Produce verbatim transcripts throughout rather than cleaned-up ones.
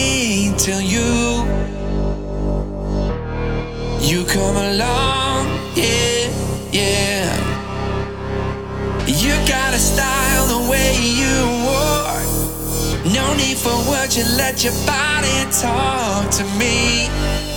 wait till you you come along, yeah, yeah. You got a style the way you walk. No need for words, you let your body talk to me.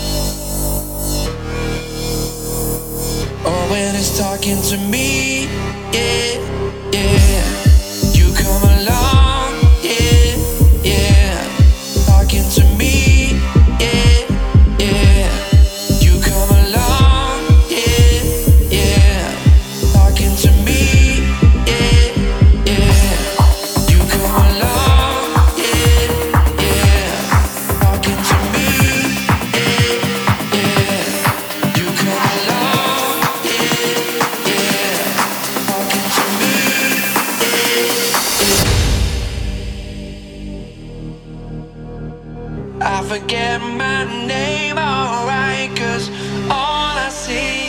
Or when it's talking to me, yeah, yeah. You come along, yeah, yeah. Talking to me, yeah, yeah. You come along, yeah, yeah. Talking to me, yeah, yeah. You come along, yeah, yeah. Talking to me, yeah, yeah. You come along, yeah, yeah. Talking to me, yeah, yeah. I forget my name, alright, 'cause all I see